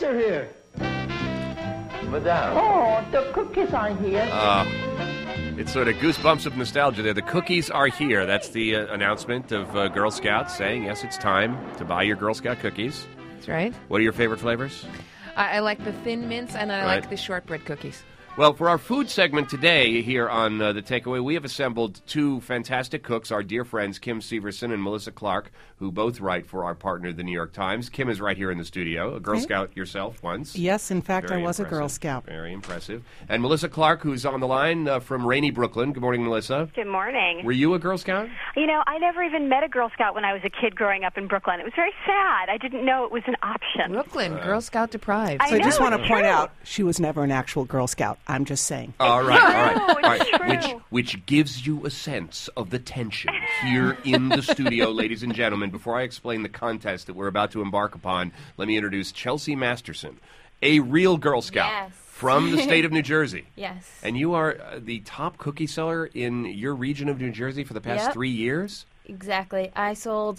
are here. Madame. Oh, the cookies are here. It's sort of goosebumps of nostalgia there. The cookies are here. That's the announcement of Girl Scouts saying, yes, it's time to buy your Girl Scout cookies. That's right. What are your favorite flavors? I like the Thin Mints, and I Right. like the shortbread cookies. Well, for our food segment today here on The Takeaway, we have assembled two fantastic cooks, our dear friends Kim Severson and Melissa Clark, who both write for our partner, The New York Times. Kim is right here in the studio, a Girl Scout yourself once. Yes, in fact, Very I was a impressive. Girl Scout. Very impressive. And Melissa Clark, who's on the line from rainy Brooklyn. Good morning, Melissa. Good morning. Were you a Girl Scout? You know, I never even met a Girl Scout when I was a kid growing up in Brooklyn. It was very sad. I didn't know it was an option. Brooklyn, Girl Scout deprived. I So I just know, want to it's point true. out, she was never an actual Girl Scout. I'm just saying. All right, all right. No, All right. it's true. Which gives you a sense of the tension here in the studio, ladies and gentlemen. Before I explain the contest that we're about to embark upon, let me introduce Chelsea Masterson, a real Girl Scout Yes. from the state of New Jersey. Yes. And you are the top cookie seller in your region of New Jersey for the past Yep. 3 years? Exactly. I sold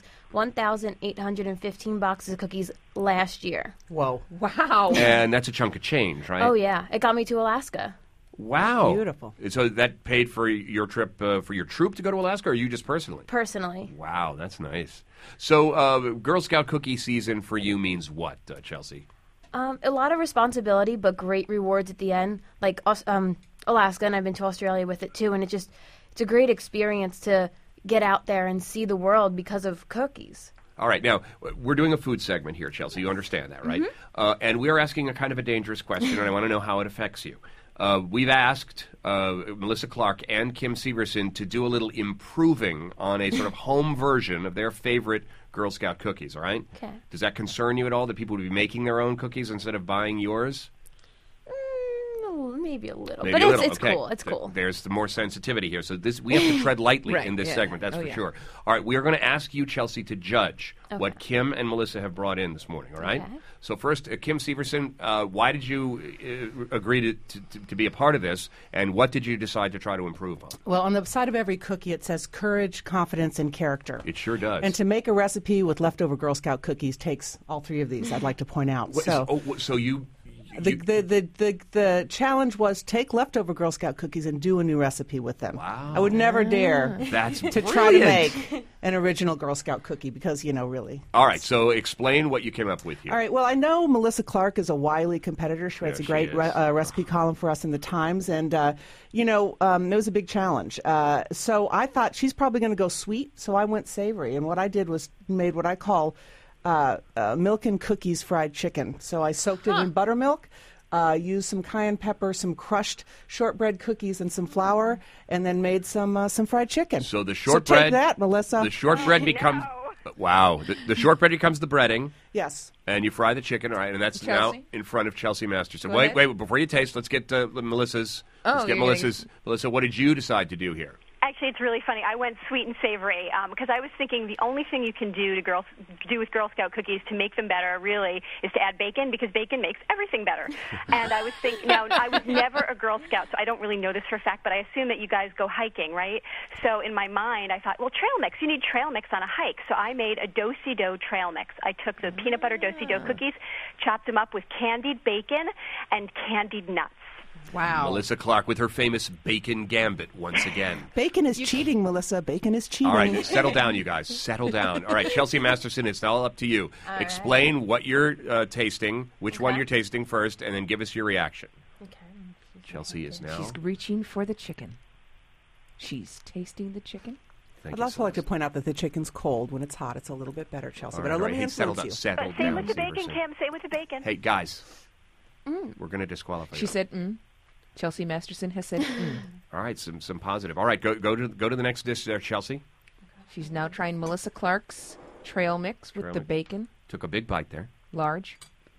1,815 boxes of cookies last year. Whoa. Wow. And that's a chunk of change, right? Oh, yeah. It got me to Alaska. Wow. Beautiful. So that paid for your trip, for your troop to go to Alaska, or you just personally? Personally. Wow, that's nice. So, Girl Scout cookie season for you means what, Chelsea? A lot of responsibility, but great rewards at the end. Like Alaska, and I've been to Australia with it too, and it's a great experience to get out there and see the world because of cookies. All right, now, we're doing a food segment here, Chelsea. You understand that, right? And we're asking a kind of a dangerous question, and I want to know how it affects you. We've asked Melissa Clark and Kim Severson to do a little improving on a sort of home version of their favorite Girl Scout cookies, all right? Okay. Does that concern you at all, that people would be making their own cookies instead of buying yours? Maybe a little. Maybe but a little. it's Okay. cool. It's cool. There's the more sensitivity here. So we have to tread lightly Right, in this yeah. segment, that's Oh, for yeah. sure. All right, we are going to ask you, Chelsea, to judge what Okay. Kim and Melissa have brought in this morning, all right? Okay. So first, Kim Severson, why did you agree to be a part of this, and what did you decide to try to improve on? Well, on the side of every cookie, it says courage, confidence, and character. It sure does. And to make a recipe with leftover Girl Scout cookies takes all three of these, I'd like to point out. So you... The challenge was take leftover Girl Scout cookies and do a new recipe with them. Wow. I would never dare That's to try to brilliant. make an original Girl Scout cookie because, really. All right, so explain what you came up with here. All right. Well, I know Melissa Clark is a wily competitor. She writes Yeah, a great she is. recipe column for us in the Times, and it was a big challenge. So I thought she's probably going to go sweet, so I went savory, and what I did was made what I call milk and cookies fried chicken. So I soaked it in buttermilk. Used some cayenne pepper, some crushed shortbread cookies, and some flour, and then made some fried chicken. So the So shortbread... take that, Melissa. The shortbread becomes... Wow. The shortbread becomes the breading. Yes. And you fry the chicken, all right, and that's now Chelsea? in front of Chelsea Masterson. Go Wait, ahead. before you taste, let's get Melissa's. Oh, Let's get you're Melissa's. Melissa, what did you decide to do here? Actually, it's really funny. I went sweet and savory because I was thinking the only thing you can do with Girl Scout cookies to make them better, really, is to add bacon because bacon makes everything better. And I was thinking, now I was never a Girl Scout, so I don't really know this for a fact, but I assume that you guys go hiking, right? So in my mind, I thought, well, trail mix. You need trail mix on a hike. So I made a do-si-do trail mix. I took the peanut butter do-si-do cookies, chopped them up with candied bacon and candied nuts. Wow. Melissa Clark with her famous bacon gambit once again. Bacon is cheating, Melissa. Bacon is cheating. All right, settle down, you guys. Settle down. All right, Chelsea Masterson, it's all up to you. Explain what you're tasting, which one you're tasting first, and then give us your reaction. Okay. Chelsea is now. She's reaching for the chicken. She's tasting the chicken. Thank I'd you also so like to much. point out that the chicken's cold. When it's hot, it's a little bit better, Chelsea. All But right, let all right. me Hey, settle influence down. you. Settle Say down. with the bacon, Severson. Kim. Say with the bacon. Hey, guys. We're going to disqualify She you. said, Chelsea Masterson has said, All right, some positive. All right, go to the next dish there, Chelsea. She's now trying Melissa Clark's trail mix with Trail the mix. bacon, Took a big bite there. large.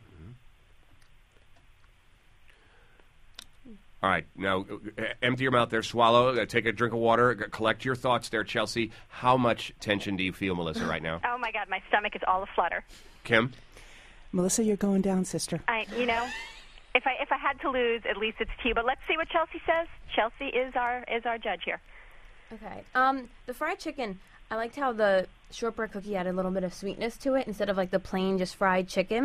All right, now empty your mouth there, swallow, take a drink of water, collect your thoughts there, Chelsea. How much tension do you feel, Melissa, right now? Oh, my God, my stomach is all aflutter. Kim? Melissa, you're going down, sister. If I had to lose, at least it's to you. But let's see what Chelsea says. Chelsea is our judge here. Okay. The fried chicken, I liked how the shortbread cookie had a little bit of sweetness to it instead of like the plain just fried chicken.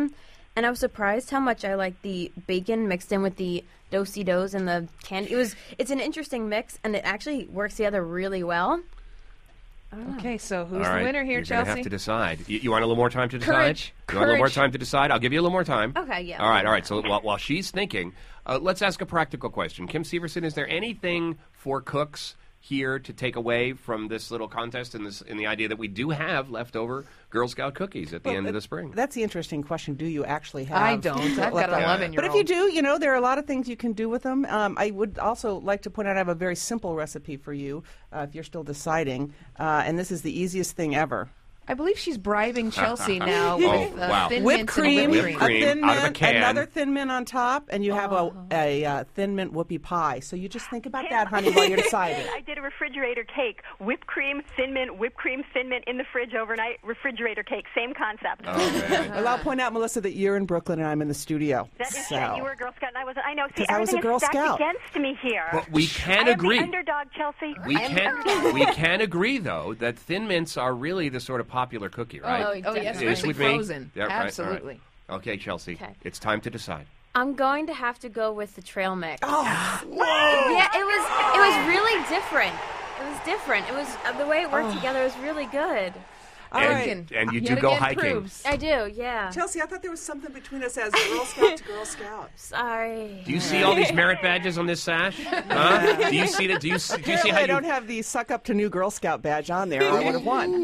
and I was surprised how much I liked the bacon mixed in with the do-si-dos and the candy. It's an interesting mix, and it actually works together really well. Okay, so who's All the right, winner here, you're Chelsea? You're going to have to decide. You want a little more time to decide? Courage. You want a little more Courage. time to decide? I'll give you a little more time. Okay, yeah. All right. So while she's thinking, let's ask a practical question. Kim Severson, is there anything for cooks here to take away from this little contest and the idea that we do have leftover Girl Scout cookies at the end of the spring? That's the interesting question. Do you actually have? I don't. I've got a leftover? 11-year-old. But if you do, there are a lot of things you can do with them. I would also like to point out I have a very simple recipe for you if you're still deciding, and this is the easiest thing ever. I believe she's bribing Chelsea now Oh, with wow. Thin Whipped Mints cream, and Whipped whipped a cream. Thin out of a Mint, can. another Thin Mint on top, and you have a Thin Mint whoopie pie. So you just think about that, honey, while you're deciding. I did a refrigerator cake. Whipped cream, Thin Mint, in the fridge overnight. Refrigerator cake, same concept. Oh, man. Well, I'll point out, Melissa, that you're in Brooklyn and I'm in the studio. That is so. right. You were a Girl Scout, and I wasn't. I know. See, 'Cause I was a everything Girl is stacked Scout. against me here. But we can I am agree. the underdog, Chelsea. We I am the underdog. can agree, though, that Thin Mints are really the sort of popular cookie, right? Oh, yes, definitely. especially with me? frozen. Yeah, right, all right. Absolutely. Okay, Chelsea, Okay. it's time to decide. I'm going to have to go with the trail mix. Whoa! Yeah, it was really different. It was different. It was the way it worked together was really good. All right. And you Yet do go again hiking. proves. I do, yeah. Chelsea, I thought there was something between us as Girl Scout to Girl Scout. Sorry. Do you see all these merit badges on this sash? Huh? Do you see that? Do you see Apparently how I you? don't have the Suck Up to New Girl Scout badge on there. I would have won.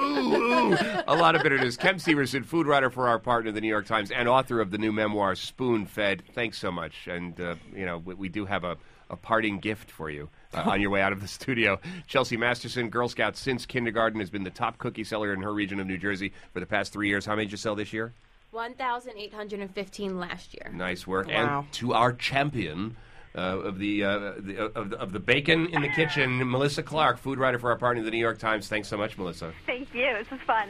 A lot of bitterness. Kim Severson, food writer for our partner, the New York Times, and author of the new memoir, Spoon Fed. Thanks so much. And, we do have a parting gift for you on your way out of the studio. Chelsea Masterson, Girl Scout since kindergarten, has been the top cookie seller in her region of New Jersey for the past 3 years. How many did you sell this year? 1,815 last year. Nice work. Wow. And to our champion of the bacon in the kitchen, Melissa Clark, food writer for our partner, the New York Times. Thanks so much, Melissa. Thank you. This was fun.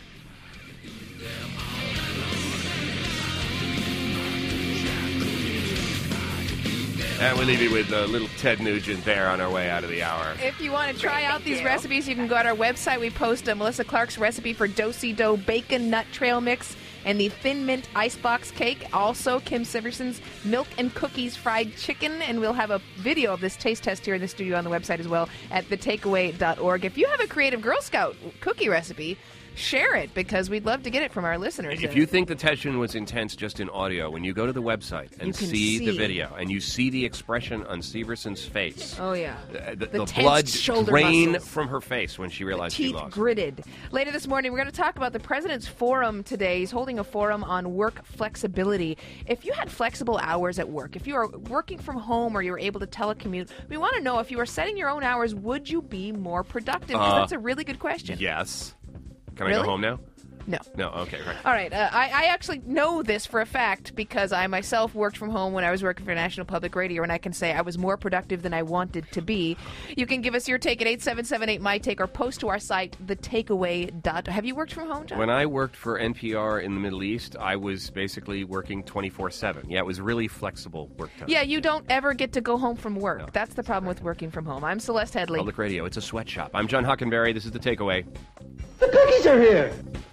And we leave you with little Ted Nugent there on our way out of the hour. If you want to try out these you. recipes, you can go to our website. We post Melissa Clark's recipe for do-si-do bacon nut trail mix and the Thin Mint icebox cake. Also, Kim Severson's milk and cookies fried chicken. And we'll have a video of this taste test here in the studio on the website as well at thetakeaway.org. If you have a creative Girl Scout cookie recipe, share it, because we'd love to get it from our listeners. If you think the tension was intense just in audio, when you go to the website and You can see the see. video and you see the expression on Severson's face, Oh, yeah. the tense blood shoulder drained muscles. from her face when she realized she Teeth lost. gritted. Later this morning, we're going to talk about the President's Forum today. He's holding a forum on work flexibility. If you had flexible hours at work, if you are working from home or you were able to telecommute, we want to know, if you were setting your own hours, would you be more productive? Because that's a really good question. Yes. Can I Really? go home now? No. No, okay, right. All right. I actually know this for a fact because I myself worked from home when I was working for National Public Radio, and I can say I was more productive than I wanted to be. You can give us your take at 877-8MY-TAKE or post to our site, thetakeaway.org. Have you worked from home, John? When I worked for NPR in the Middle East, I was basically working 24/7. Yeah, it was really flexible work time. Yeah, you don't ever get to go home from work. That's the problem with working from home. I'm Celeste Headley. Public Radio, it's a sweatshop. I'm John Hockenberry. This is The Takeaway. The cookies are here.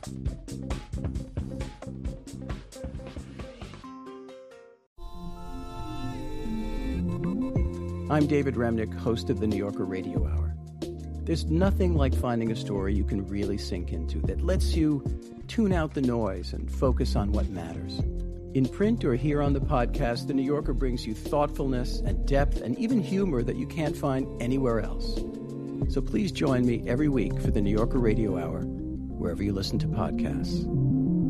I'm David Remnick, host of the New Yorker Radio Hour. There's nothing like finding a story you can really sink into that lets you tune out the noise and focus on what matters. In print or here on the podcast, The New Yorker brings you thoughtfulness and depth and even humor that you can't find anywhere else. So please join me every week for the New Yorker Radio Hour, wherever you listen to podcasts.